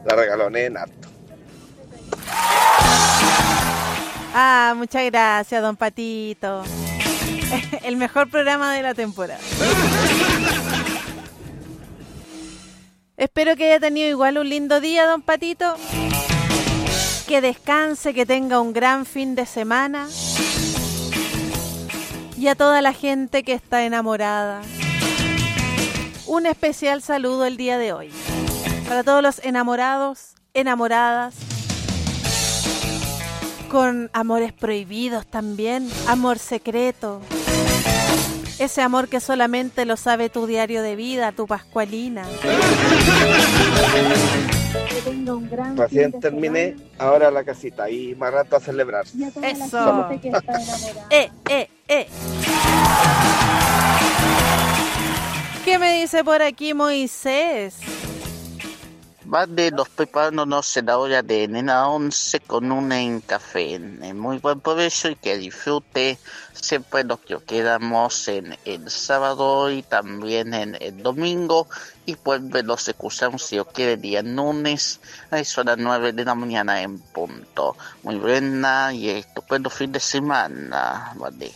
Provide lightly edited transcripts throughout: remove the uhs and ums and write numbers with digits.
La regaloné en harto. Ah, muchas gracias, don Patito. El mejor programa de la temporada. Espero que haya tenido igual un lindo día, don Patito. Que descanse, que tenga un gran fin de semana. Y a toda la gente que está enamorada, un especial saludo el día de hoy. Para todos los enamorados, enamoradas, con amores prohibidos también, amor secreto. Ese amor que solamente lo sabe tu diario de vida, tu Pascualina. Recién terminé, ahora a la casita y más rato a celebrar. Eso. ¿Qué me dice por aquí Moisés? Vale, nos preparándonos en la hora de Nena 11 con un café. Muy buen provecho y que disfrute siempre lo que quedamos en el sábado y también en el domingo. Y pues los escuchamos si os quiere día lunes a eso a las 9 de la mañana en punto. Muy buena y estupendo fin de semana. Vale.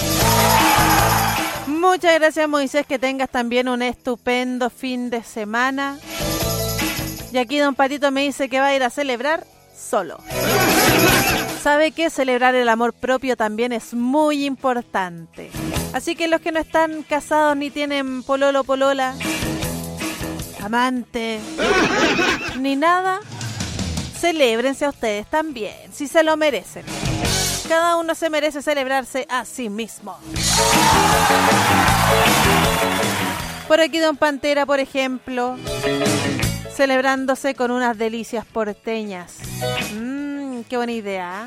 Muchas gracias Moisés, que tengas también un estupendo fin de semana. Y aquí don Patito me dice que va a ir a celebrar solo. ¿Sabe qué? Celebrar el amor propio también es muy importante. Así que los que no están casados ni tienen pololo, polola, amante, ni nada, celébrense a ustedes también, si se lo merecen. Cada uno se merece celebrarse a sí mismo. Por aquí don Pantera, por ejemplo, celebrándose con unas delicias porteñas. Qué buena idea, ¿eh?